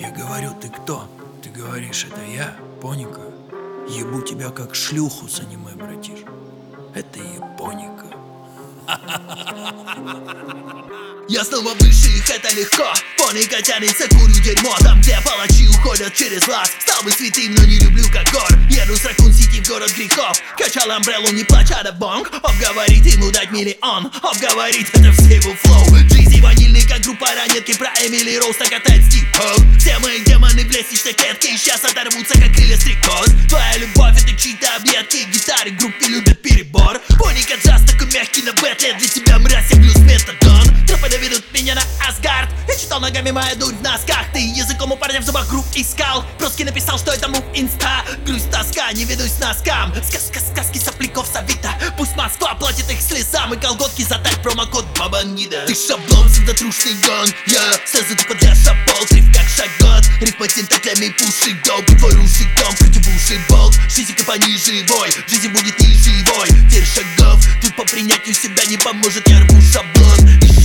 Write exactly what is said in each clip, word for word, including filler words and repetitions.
Я говорю, ты кто? Ты говоришь, это я, Поника. Ебу тебя как шлюху с аниме, братиш. Это Японика. Я снова выше их, это легко. Поника тянется, курю дерьмо. Там, где палачи уходят через лаз. Стал бы святым, но не люблю как гор. Еду с Ракун Сити в город грехов. Качал амбреллу, не плача да бонг. Обговорит ему дать миллион. Обговорит это все его флоу. Джизи ванильный, как группа ранетки. Про Эмили Роуз так катает Стив Хоу. Все мои демоны в лестничной клетке и сейчас оторвутся, как крылья стрекоз. Твоя любовь это чьи-то объедки. Гитары группы любят перебор. Поника джаз такой мягкий на бэтле. Для тебя мразь, я блюз метадон. Тропы доведут меня на Асгард. Я читал ногами моя дурь в носках. Ты языком у парня в зубах групп искал. Просто написал, что это мув инста. Грусть, тоска, не ведусь носкам. Сказка, сказки сопляков Савита. Пусть Москва платит их слезам. И колготки задать промокод Бабангида. Ты шаблон, всегда трушный гон. Я слезу тупо для шапол. Триф как шагот. Рифма тентаклями пуши доп. Твой рушит дом, крути в уши болт. Шизика пониже вой. Жизнь будет ниже вой. Теперь шагов. Тут по принятию себя не поможет. Я рву шаблон.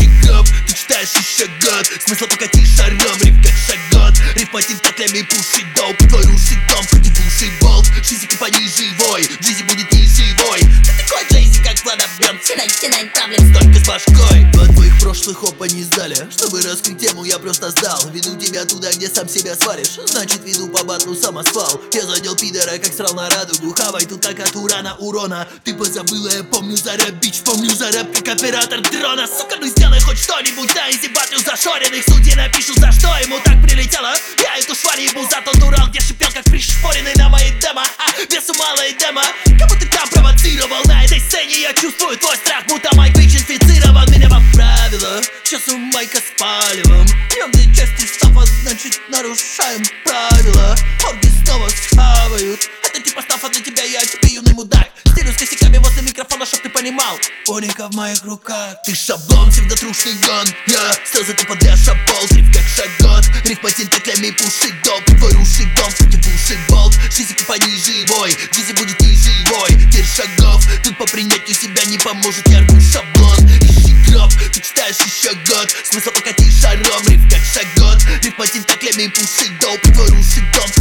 Ты читаешь еще год. Смысла покати шаром, риф как шагот. Рифма тентаклями пуши доп. Твой рушит дом, крути в уши болт. Шизика пониже вой. Жизнь будет ниже вой. Ты такой Джейзи, как Влада Бьон. Синай, синай, таблет, столько с башкой. От твоих прошлых опа не сдали. Чтобы раскрыть тему, я просто сдал. Веду тебя туда, где сам себя свалишь. Значит, веду по батлу самосвал. Я задел пидора, как срал на радугу. Хавай тут так от урана урона. Ты позабыла, я помню за рэп, бич. Помню за рэп, как оператор дрона. Сука, ну сделай хоть что-нибудь. На изи батлю зашоренных. Судьи напишу, за что ему так прилетело. Я эту шваль ебу за тот Урал, где шипел, как пришпоренный на мои демо. А весу мало и демо. Кого ты там провоцировал на этой сцене? Я чувствую твой страх, будто майк бич инфицирован. Меня поправило. Сейчас у майка с палевом. Пьем две части стафа, значит нарушаем правила. Орги снова схавают. Это типа стафа для тебя, я тебе юный мудак. Стелю с косяками возле микрофона, чтоб ты понимал. Поника в моих руках. Ты шаблон, всегда трушный гон. Я слезы тупо для шапол. Триф как шагот. Рифма тентаклями пуши доп. Твой рушит дом, крути в уши болт. Шизика пониже вой. Джизи будет ниже вой. Теперь шагов. Тут по принятию себя не поможет. Я рву шаблон. Ищи гроб. Ты читаешь еще год. Смысл покати шаром. Риф как шагот. Рифма тентаклями пуши доп. Твой рушит дом.